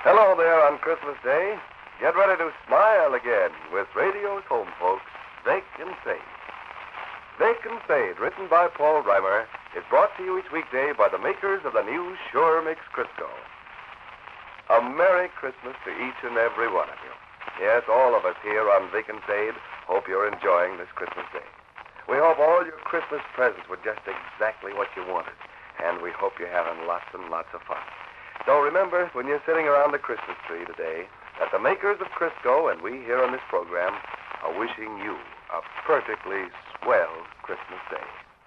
Hello there on Christmas Day. Get ready to smile again with radio's home folks, Vic and Sade. Vic and Sade, written by Paul Reimer, is brought to you each weekday by the makers of the new Sure Mix Crisco. A Merry Christmas to each and every one of you. Yes, all of us here on Vic and Sade hope you're enjoying this Christmas Day. We hope all your Christmas presents were just exactly what you wanted, and we hope you're having lots and lots of fun. So remember, when you're sitting around the Christmas tree today, that the makers of Crisco and we here on this program are wishing you a perfectly swell Christmas Day.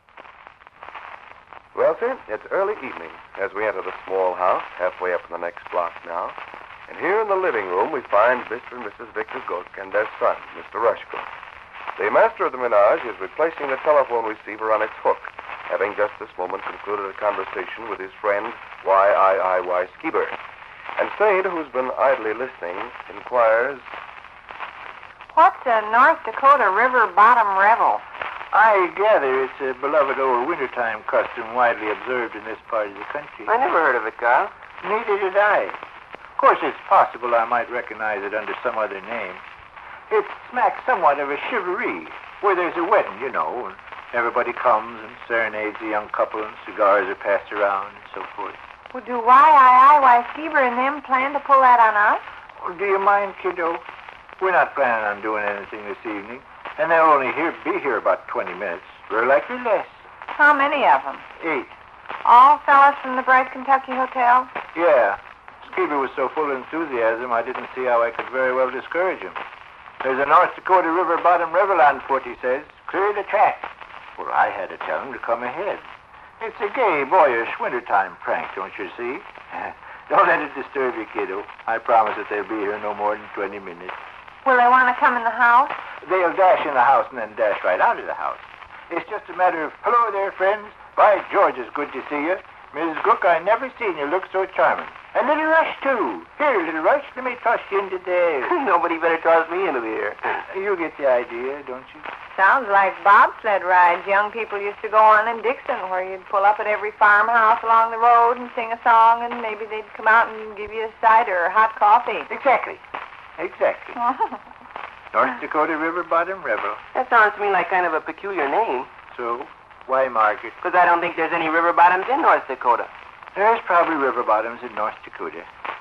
Well, sir, it's early evening as we enter the small house halfway up in the next block now. And here in the living room we find Mr. and Mrs. Victor Gook and their son, Mr. Rush Gook. The master of the menage is replacing the telephone receiver on its hook, having just this moment concluded a conversation with his friend, Y.I.I.Y. Skeeber. And Sade, who's been idly listening, inquires, What's a North Dakota River Bottom Revel? I gather it's a beloved old wintertime custom widely observed in this part of the country. I never heard of it, Carl. Neither did I. Of course, it's possible I might recognize it under some other name. It smacks somewhat of a chivalry, where there's a wedding, you know, and everybody comes and serenades the young couple, and cigars are passed around, and so forth. Well, do Y.I.I.Y. Skeeber and them plan to pull that on us? Oh, do you mind, kiddo? We're not planning on doing anything this evening, and they'll only be here about 20 minutes. We're likely less. How many of them? 8. All fellas from the Bright Kentucky Hotel? Yeah. Skeeber was so full of enthusiasm, I didn't see how I could very well discourage him. There's a North Dakota River Bottom Revel on foot, he says. Clear the track. Well, I had to tell him to come ahead. It's a gay, boyish wintertime prank, don't you see? Don't let it disturb you, kiddo. I promise that they'll be here no more than 20 minutes. Will they want to come in the house? They'll dash in the house and then dash right out of the house. It's just a matter of, hello there, friends. By George, it's good to see you. Mrs. Cook, I never seen you look so charming. And Little Rush, too. Here, Little Rush, let me toss you into there. Nobody better toss me into the air. You get the idea, don't you? Sounds like bobsled rides young people used to go on in Dixon, where you'd pull up at every farmhouse along the road and sing a song, and maybe they'd come out and give you a cider or hot coffee. Exactly. North Dakota River Bottom Revel. That sounds to me like kind of a peculiar name. So, why Margaret? Because I don't think there's any river bottoms in North Dakota. There's probably river bottoms in North Dakota.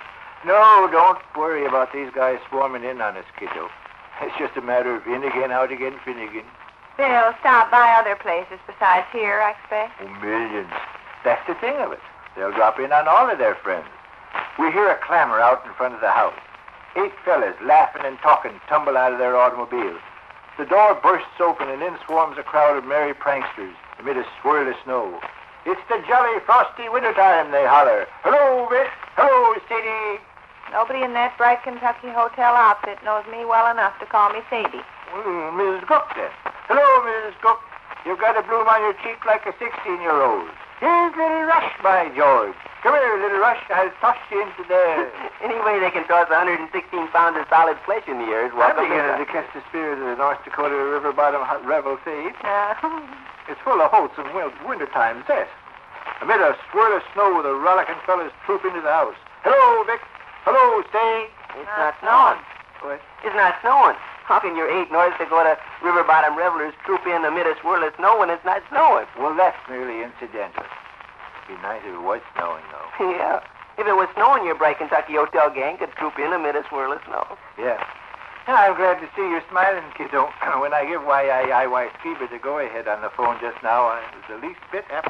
No, don't worry about these guys swarming in on us, kiddo. It's just a matter of in again, out again, Finnegan. They'll stop by other places besides here, I expect. Oh, millions. That's the thing of it. They'll drop in on all of their friends. We hear a clamor out in front of the house. 8 fellas, laughing and talking, tumble out of their automobiles. The door bursts open, and in swarms a crowd of merry pranksters amid a swirl of snow. It's the jolly, frosty wintertime, they holler. Hello, Vic. Hello, Sadie. Nobody in that Bright Kentucky Hotel outfit knows me well enough to call me Sadie. Well, Mrs. Cook, then. Hello, Mrs. Cook. You've got a bloom on your cheek like a 16-year-old. Here's Little Rush, by George. Come here, Little Rush. I'll toss you into there. Anyway, they can toss 116 pounds of solid flesh in the air. I'm beginning to catch the spirit of the North Dakota River Bottom Revel, Sade. It's full of wholesome wintertime zest. Amid a swirl of snow, the rollicking fellas troop into the house. Hello, Vic. Hello, Sade. It's not snowing. What? It's not snowing. How can your 8 North Dakota River Bottom Revelers troop in amid a swirl of snow when it's not snowing? Well, that's merely incidental. It'd be nice if it was snowing, though. Yeah. If it was snowing, your Bright Kentucky Hotel gang could troop in amid a swirl of snow. Yeah. I'm glad to see you smiling, kiddo. When I give Y.I.I.Y. Skeeber the go-ahead on the phone just now, I was the least bit apt.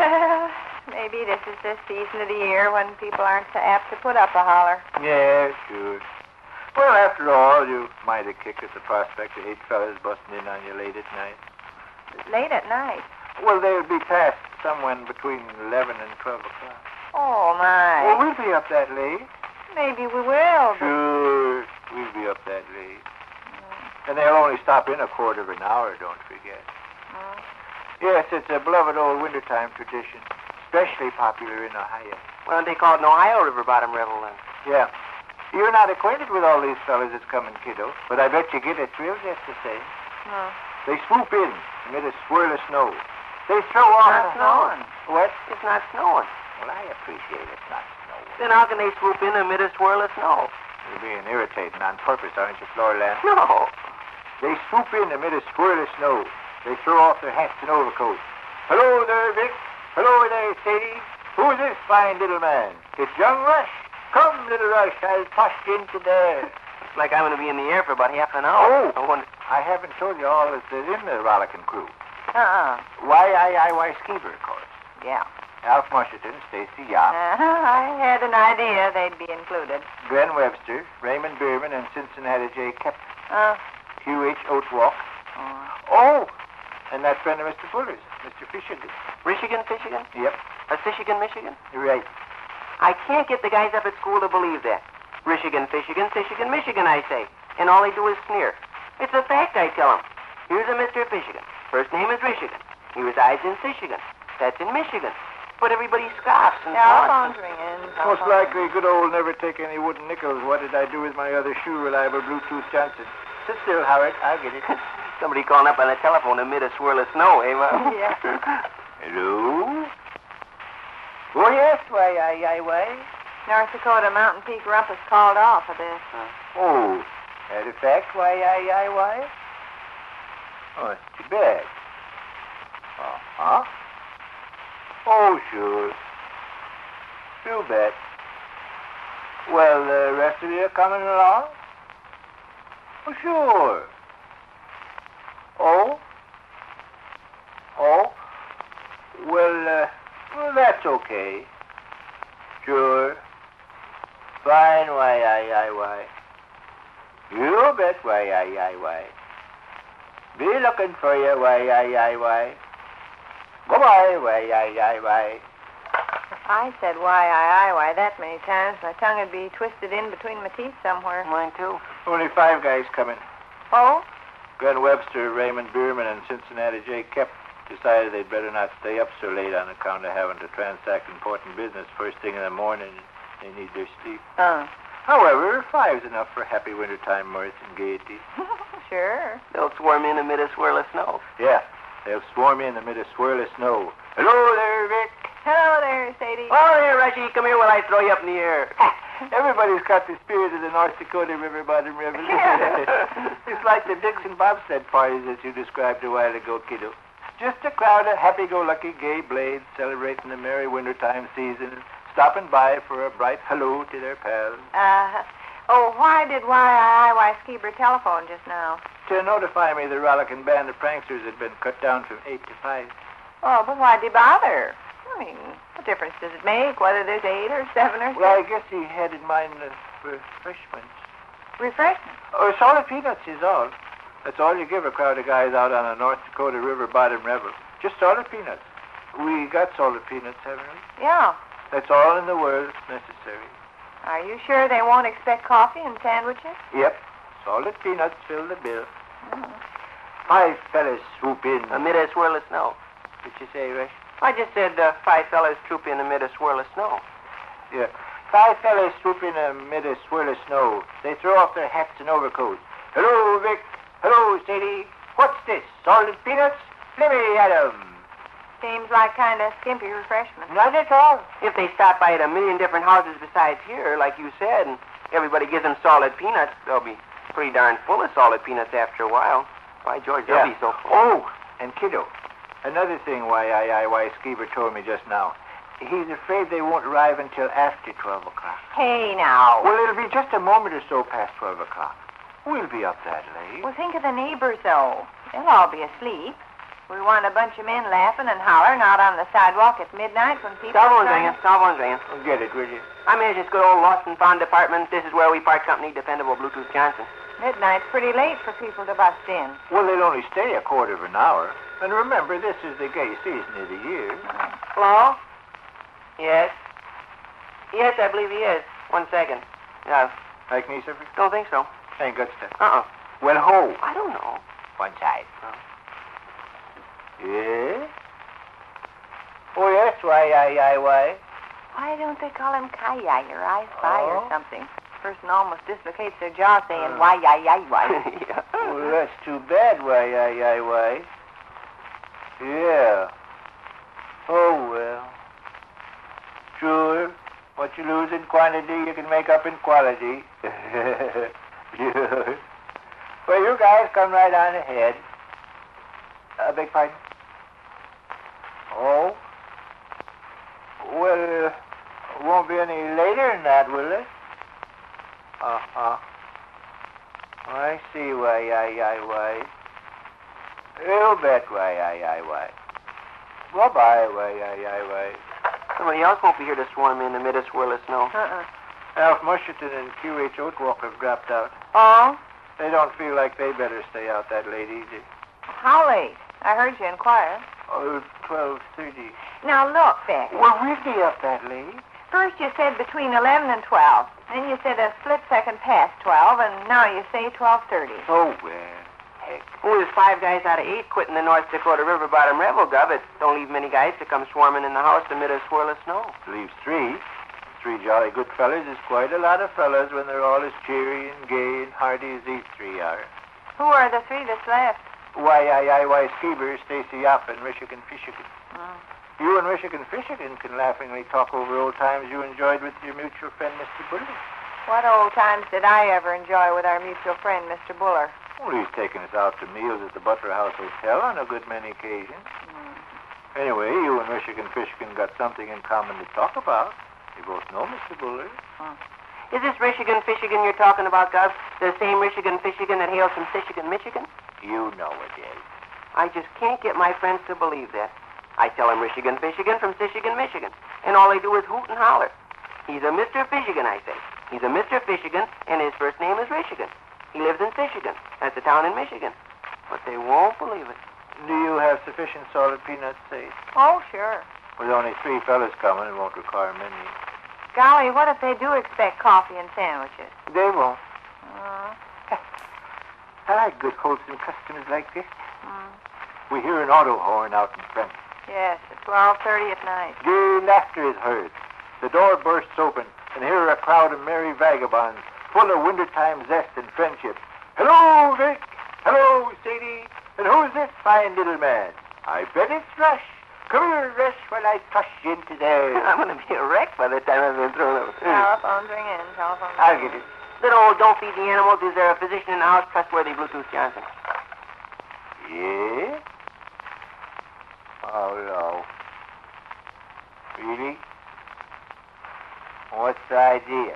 Maybe this is the season of the year when people aren't so apt to put up a holler. Yeah, sure. Well, after all, you might have kicked at the prospect of 8 fellas busting in on you late at night. Late at night? Well, they would be past somewhere between 11 and 12 o'clock. Oh, my. Well, we'll be up that late. Maybe we will. Sure, we'll be up that late. And they'll only stop in a quarter of an hour, don't forget. Yes, it's a beloved old wintertime tradition, especially popular in Ohio. Well, they call it an Ohio River Bottom Revel, then. Yeah. You're not acquainted with all these fellas that's coming, kiddo, but I bet you get a thrill just the same. No. They swoop in amid a swirl of snow. They throw off... It's not snowing. What? It's not snowing. Well, I appreciate it's not snowing. Then how can they swoop in amid a swirl of snow? You're being irritating on purpose, aren't you, Floorland? No. They swoop in amid a swirl of snow. They throw off their hats and overcoats. Hello there, Vic. Hello there, Sadie. Who's this fine little man? It's young Rush. Come, little Rush, I'll toss you into there. It's like I'm going to be in the air for about half an hour. Oh, I haven't told you all that's in the rollicking crew. Uh-uh. Y Skeever, of course. Yeah. Alf Musherton, Stacy Yop, I had an idea they'd be included. Glenn Webster, Raymond Bierman, and Cincinnati J. Kepler. Hugh H. Oatwalk. Oh, and that friend of Mr. Fuller's, Mr. Fishigan. Michigan? Yep, Michigan, Michigan? you're right. I can't get the guys up at school to believe that. Michigan, Michigan, I say. And all they do is sneer. It's a fact, I tell them. Here's a Mr. Fishigan. First name is Michigan. He resides in Michigan. That's in Michigan. But everybody scoffs and Telephone's taunts. ringing. Most likely, good old never take any wooden nickels. What did I do with my other shoe, reliable Bluetooth Johnson? Sit still, Howard. I'll get it. Somebody calling up on the telephone amid a swirl of snow, eh, Mom? Yeah. Hello? Oh, yes, why? North Dakota Mountain Peak Rumpus called off of this. Oh, that a fact, why? Oh, it's too bad. Uh-huh. Oh, sure. You bet. Well, the rest of you are coming along? Oh, sure. Oh? Well, that's okay. Sure. Fine, why. You bet, why. Be looking for you, why. Goodbye, why. I said why that many times. My tongue would be twisted in between my teeth somewhere. Mine, too. Only 5 guys coming. Oh? Glenn Webster, Raymond Bierman, and Cincinnati J. Kep decided they'd better not stay up so late on account of having to transact important business first thing in the morning. They need their sleep. However, 5's enough for happy wintertime mirth and gaiety. Sure. They'll swarm in amid a swirl of snow. Yeah, they'll swarm in amid a swirl of snow. Hello there, Vic. Hello there, Sadie. Oh, there, Rushy. Come here while I throw you up in the air. Everybody's got the spirit of the North Dakota River Bottom Revolution. It's like the Dixon bobsled parties that you described a while ago, kiddo. Just a crowd of happy-go-lucky gay blades celebrating the merry wintertime season, stopping by for a bright hello to their pals. Why did Y Skeever telephone just now? To notify me the rollicking band of pranksters had been cut down from 8 to 5. Oh, but why'd he bother? I mean, what difference does it make whether there's 8 or 7 or 6? Well, I guess he had in mind refreshments. Refreshment? Oh, solid peanuts is all. That's all you give a crowd of guys out on a North Dakota river bottom revel. Just solid peanuts. We got solid peanuts, haven't we? Yeah. That's all in the world that's necessary. Are you sure they won't expect coffee and sandwiches? Yep. Solid peanuts fill the bill. 5 fellas swoop in. Amid a swirl of snow. Did you say, Rush? I just said 5 fellas troop in amid a swirl of snow. Yeah. 5 fellas swoop in amid a swirl of snow. They throw off their hats and overcoats. Hello, Vic. Hello, Sadie. What's this? Solid peanuts? Let me at 'em. Seems like kind of skimpy refreshment. Not at all. If they stop by at a million different houses besides here, like you said, and everybody gives them solid peanuts, they'll be pretty darn full of solid peanuts after a while. By George, they'll be so full. Oh, and kiddo, another thing why Skeever told me just now. He's afraid they won't arrive until after 12 o'clock. Hey, now. Well, it'll be just a moment or so past 12 o'clock. We'll be up that late. Well, think of the neighbors, though. They'll all be asleep. We want a bunch of men laughing and hollering out on the sidewalk at midnight when people... Telephone's ringing. Well, get it, will you? I manage this good old lost and found department. This is where we part company, dependable Bluetooth Johnson. Midnight's pretty late for people to bust in. Well, they'll only stay a quarter of an hour. And remember, this is the gay season of the year. Hello? Yes? Yes, I believe he is. 1 second. Yeah. Like me, sir? Don't think so. Ain't good stuff. Uh-uh. Well, ho. I don't know. One side. Yeah? Oh, yes, why? Why don't they call him Kaya or I Spy or something? Person almost dislocates their jaw saying why. Yeah. Well, that's too bad, why. Yeah. Oh, well. Sure. What you losing, quantity you can make up in quality. Well, you guys come right on ahead. Beg pardon? Oh? Well, it won't be any later than that, will it? Uh-huh. I see why. You bet why. Bye-bye, why. Somebody else won't be here to swarm in amid a swirl of snow. Alf Musherton and Q.H. Oatwalker have dropped out. Oh? They don't feel like they better stay out that late either. How late? I heard you inquire. Oh, 12:30. Now, look, Vic. We're really up that late. First you said between 11 and 12. Then you said a split second past 12, and now you say 12:30. Oh, well, heck. Well, there's 5 guys out of 8 quitting the North Dakota River Bottom Revel, Gov. It don't leave many guys to come swarming in the house amid a swirl of snow. Leaves 3. 3 jolly good fellas is quite a lot of fellas when they're all as cheery and gay and hearty as these 3 are. Who are the 3 that's left? Why, Skeeber, Stacy Yop, and Michigan Fishigan. You and Michigan Fishigan can laughingly talk over old times you enjoyed with your mutual friend, Mr. Buller. What old times did I ever enjoy with our mutual friend, Mr. Buller? Well, he's taken us out to meals at the Butler House Hotel on a good many occasions. Anyway, you and Michigan Fishigan got something in common to talk about. You both know Mr. Buller. Is this Michigan Fishigan you're talking about, Gov? The same Michigan Fishigan that hails from Michigan, Michigan? You know it is. I just can't get my friends to believe that. I tell them Michigan Fishigan from Michigan, Michigan, and all they do is hoot and holler. He's a Mr. Fishigan, I say. He's a Mr. Fishigan, and his first name is Michigan. He lives in Fishigan. That's a town in Michigan. But they won't believe it. Do you have sufficient salted peanuts, say? Oh, sure. With only 3 fellas coming, it won't require many. Golly, what if they do expect coffee and sandwiches? They won't. Uh, I like good, wholesome customers like this. We hear an auto horn out in front. yes, at 12:30 at night. Gay laughter is heard. The door bursts open, and here are a crowd of merry vagabonds, full of wintertime zest and friendship. Hello, Vic. Hello, Sadie. And who's this fine little man? I bet it's Rush. Come here, Rush, while I toss you into there. I'm going to be a wreck by the time I've been thrown out. Telephone's ringing. Telephone's I'll ringing. get it. Little old don't feed the animals. Is there a physician in the house? Trustworthy Bluetooth Johnson. Yeah? Oh, no. Really? What's the idea?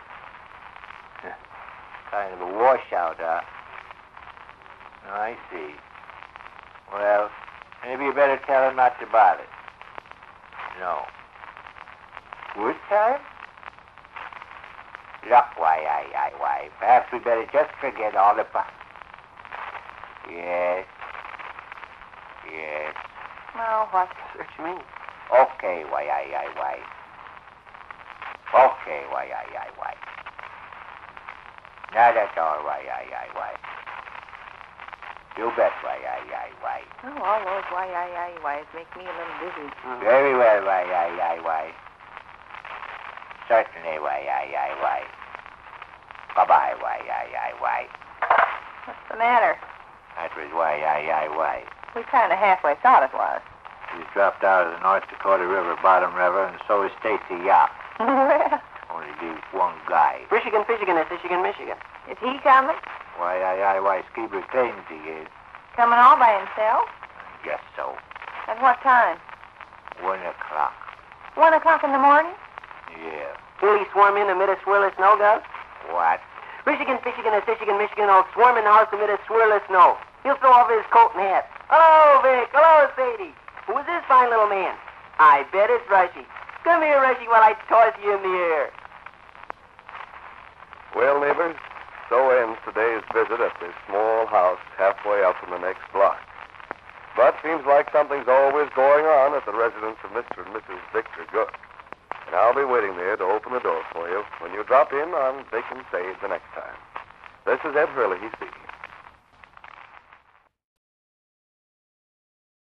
Kind of a washout, huh? I see. Well, maybe you better tell him not to bother. No. Good time? Look, why. Perhaps we better just forget all about... Yes. Well, what? Search me. Okay, why. Okay, why. Now that's all, why. You bet, why. Oh, all those why's make me a little dizzy. Very well, why. Certainly, why. Bye-bye, why. What's the matter? That was why. We kind of halfway thought it was. He's dropped out of the North Dakota River Bottom River, and so is Stacy Yop. Well, Only leaves one guy. Michigan Fishigan is Michigan, Michigan. is he coming? Why, Skeeber claims he is. Coming all by himself? Guess so. At what time? 1 o'clock. 1 o'clock in the morning? Yeah. Will he swarm in amid a swirl of snow, Gov? What? Michigan Fishigan is Michigan, Michigan. Will swarm in the house amid a swirl of snow. He'll throw off his coat and hat. Hello, Vic. Hello, Sadie. Who is this fine little man? I bet it's Rushy. Come here, Rushy, while I toss you in the air. Well, neighbors, so ends today's visit at this small house halfway up in the next block. But seems like something's always going on at the residence of Mr. and Mrs. Victor Good. And I'll be waiting there to open the door for you when you drop in on Vic and Sade the next time. This is Ed Hurley